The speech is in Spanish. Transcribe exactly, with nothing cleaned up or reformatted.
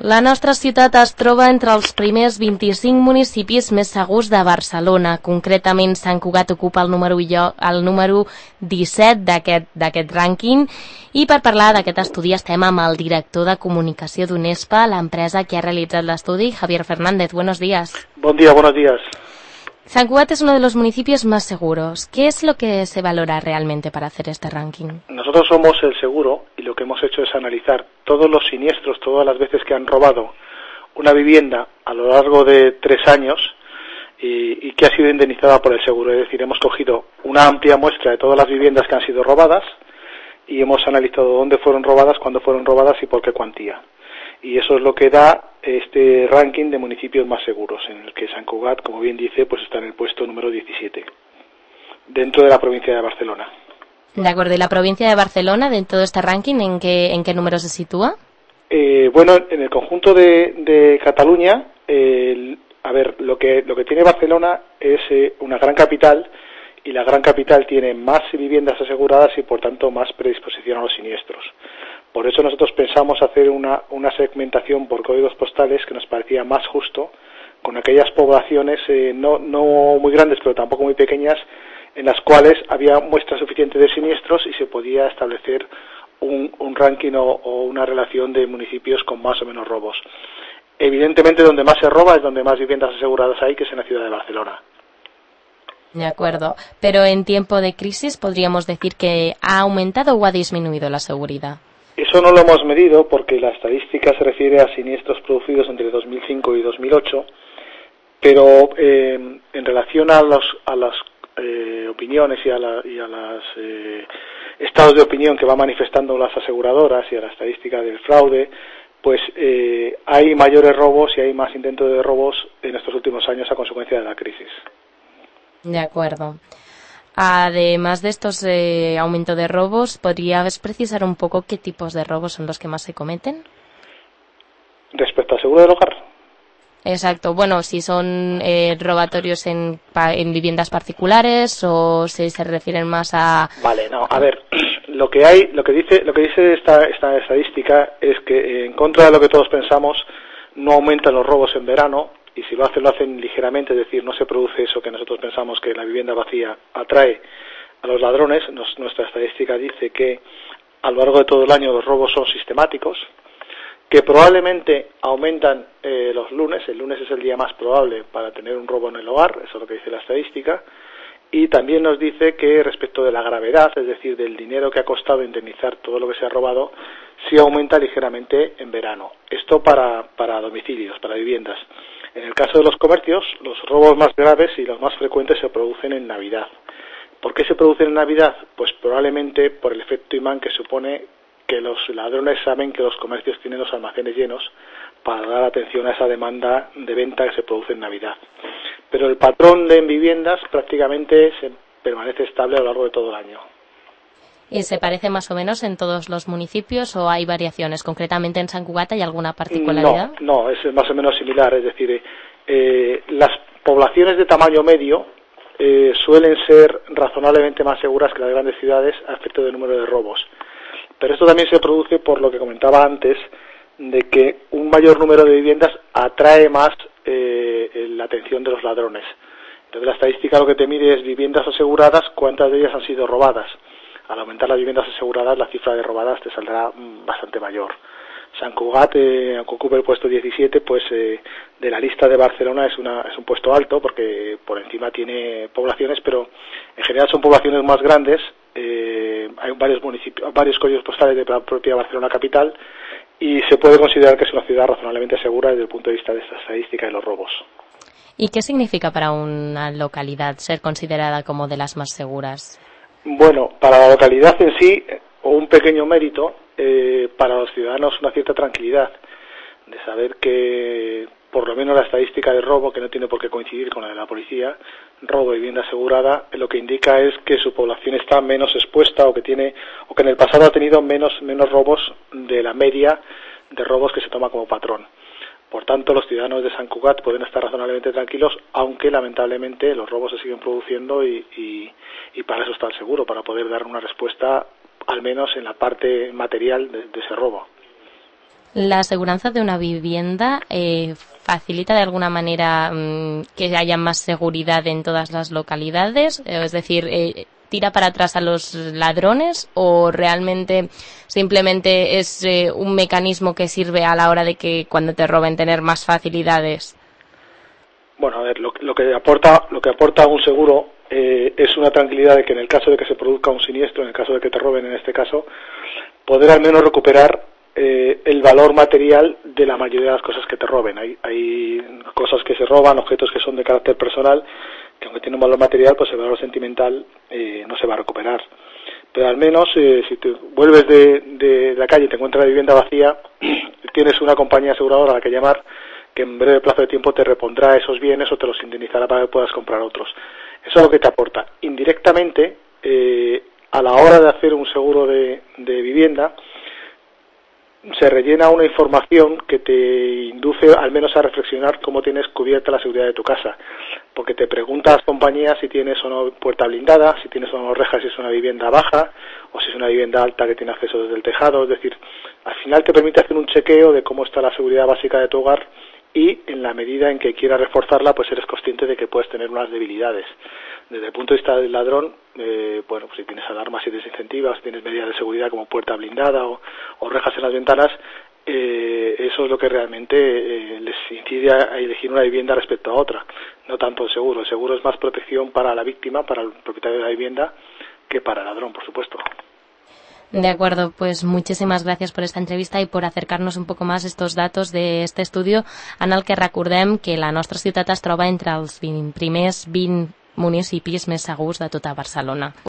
La nostra ciutat es troba entre els primers vint-i-cinc municipis més segurs de Barcelona. Concretament, Sant Cugat ocupa el número, el número disset d'aquest d'aquest rànquing. I per parlar d'aquest estudi estem amb el director de comunicació d'UNESPA, l'empresa que ha realitzat l'estudi, Javier Fernández. Buenos días. Buen día, buenos días. San Cugat es uno de los municipios más seguros. ¿Qué es lo que se valora realmente para hacer este ranking? Nosotros somos el seguro y lo que hemos hecho es analizar todos los siniestros, todas las veces que han robado una vivienda a lo largo de tres años y, y que ha sido indemnizada por el seguro. Es decir, hemos cogido una amplia muestra de todas las viviendas que han sido robadas y hemos analizado dónde fueron robadas, cuándo fueron robadas y por qué cuantía. Y eso es lo que da este ranking de municipios más seguros, en el que Sant Cugat, como bien dice, pues está en el puesto número diecisiete, dentro de la provincia de Barcelona. De acuerdo, ¿y la provincia de Barcelona, dentro de este ranking, en qué, en qué número se sitúa? Eh, bueno, en el conjunto de, de Cataluña, eh, a ver, lo que, lo que tiene Barcelona es eh, una gran capital, y la gran capital tiene más viviendas aseguradas y, por tanto, más predisposición a los siniestros. Por eso nosotros pensamos hacer una, una segmentación por códigos postales que nos parecía más justo, con aquellas poblaciones eh, no, no muy grandes, pero tampoco muy pequeñas, en las cuales había muestra suficiente de siniestros y se podía establecer un, un ranking o, o una relación de municipios con más o menos robos. Evidentemente, donde más se roba es donde más viviendas aseguradas hay, que es en la ciudad de Barcelona. De acuerdo, pero en tiempo de crisis podríamos decir que ha aumentado o ha disminuido la seguridad. Eso no lo hemos medido porque la estadística se refiere a siniestros producidos entre dos mil cinco y dos mil ocho, pero eh, en relación a los a las eh, opiniones y a, la, y a los eh, estados de opinión que van manifestando las aseguradoras y a la estadística del fraude, pues eh, hay mayores robos y hay más intentos de robos en estos últimos años a consecuencia de la crisis. De acuerdo. Además de estos eh, aumentos de robos, ¿podrías precisar un poco qué tipos de robos son los que más se cometen? Respecto al seguro del hogar. Exacto. Bueno, si son eh, robatorios en, en viviendas particulares o si se refieren más a. Vale, no. A ver, lo que hay, lo que dice, lo que dice esta esta estadística es que en contra de lo que todos pensamos, no aumentan los robos en verano. Y si lo hacen, lo hacen ligeramente, es decir, no se produce eso que nosotros pensamos que la vivienda vacía atrae a los ladrones. Nos, nuestra estadística dice que a lo largo de todo el año los robos son sistemáticos, que probablemente aumentan eh, los lunes. El lunes es el día más probable para tener un robo en el hogar, eso es lo que dice la estadística. Y también nos dice que respecto de la gravedad, es decir, del dinero que ha costado indemnizar todo lo que se ha robado, sí aumenta ligeramente en verano. Esto para, para domicilios, para viviendas. En el caso de los comercios, los robos más graves y los más frecuentes se producen en Navidad. ¿Por qué se producen en Navidad? Pues probablemente por el efecto imán que supone que los ladrones saben que los comercios tienen los almacenes llenos para dar atención a esa demanda de venta que se produce en Navidad. Pero el patrón de viviendas prácticamente se permanece estable a lo largo de todo el año. ¿Y se parece más o menos en todos los municipios o hay variaciones? ¿Concretamente en Sant Cugat hay alguna particularidad? No, no, es más o menos similar. Es decir, eh, las poblaciones de tamaño medio eh, suelen ser razonablemente más seguras que las grandes ciudades a efecto del número de robos. Pero esto también se produce por lo que comentaba antes, de que un mayor número de viviendas atrae más eh, la atención de los ladrones. Entonces la estadística lo que te mide es viviendas aseguradas, cuántas de ellas han sido robadas. Al aumentar las viviendas aseguradas, la cifra de robadas te saldrá mm, bastante mayor. Sant Cugat, eh, aunque ocupa el puesto diecisiete, pues eh, de la lista de Barcelona es, una, es un puesto alto, porque por encima tiene poblaciones, pero en general son poblaciones más grandes. Eh, hay varios municipios, varios códigos postales de la propia Barcelona capital, y se puede considerar que es una ciudad razonablemente segura desde el punto de vista de esta estadística de los robos. ¿Y qué significa para una localidad ser considerada como de las más seguras? Bueno, para la localidad en sí, un pequeño mérito, eh, para los ciudadanos una cierta tranquilidad de saber que por lo menos la estadística de robo, que no tiene por qué coincidir con la de la policía, robo de vivienda asegurada, lo que indica es que su población está menos expuesta o que tiene o que en el pasado ha tenido menos menos robos de la media de robos que se toma como patrón. Por tanto, los ciudadanos de Sant Cugat pueden estar razonablemente tranquilos, aunque lamentablemente los robos se siguen produciendo y, y, y para eso está el seguro, para poder dar una respuesta al menos en la parte material de, de ese robo. ¿La aseguranza de una vivienda eh, facilita de alguna manera mmm, que haya más seguridad en todas las localidades? Eh, es decir, eh, ¿tira para atrás a los ladrones o realmente simplemente es eh, un mecanismo que sirve a la hora de que cuando te roben tener más facilidades? Bueno, a ver, lo, lo que aporta lo que aporta un seguro eh, es una tranquilidad de que en el caso de que se produzca un siniestro, en el caso de que te roben en este caso, poder al menos recuperar eh, el valor material de la mayoría de las cosas que te roben. Hay, hay cosas que se roban, objetos que son de carácter personal, que aunque tienen un valor material, pues el valor sentimental eh, no se va a recuperar. Pero al menos, eh, si te vuelves de, de la calle y te encuentras la vivienda vacía, tienes una compañía aseguradora a la que llamar, que en breve plazo de tiempo te repondrá esos bienes o te los indemnizará para que puedas comprar otros. Eso es lo que te aporta. Indirectamente, eh, a la hora de hacer un seguro de, de vivienda, se rellena una información que te induce al menos a reflexionar cómo tienes cubierta la seguridad de tu casa, porque te pregunta a las compañías si tienes o no puerta blindada, si tienes o no rejas, si es una vivienda baja o si es una vivienda alta que tiene acceso desde el tejado. Es decir, al final te permite hacer un chequeo de cómo está la seguridad básica de tu hogar y en la medida en que quieras reforzarla, pues eres consciente de que puedes tener unas debilidades. Desde el punto de vista del ladrón, eh, bueno, pues si tienes alarmas y desincentivas, si tienes medidas de seguridad como puerta blindada o, o rejas en las ventanas, eh, eso es lo que realmente eh, les incide a elegir una vivienda respecto a otra, no tanto el seguro. El seguro es más protección para la víctima, para el propietario de la vivienda, que para el ladrón, por supuesto. De acuerdo, pues muchísimas gràcies per esta entrevista i per acercar-nos un poc més estos datos d'este estudi en el que recordem que la nostra ciutat es troba entre els vint primers vint municipis més segurs de tota Barcelona.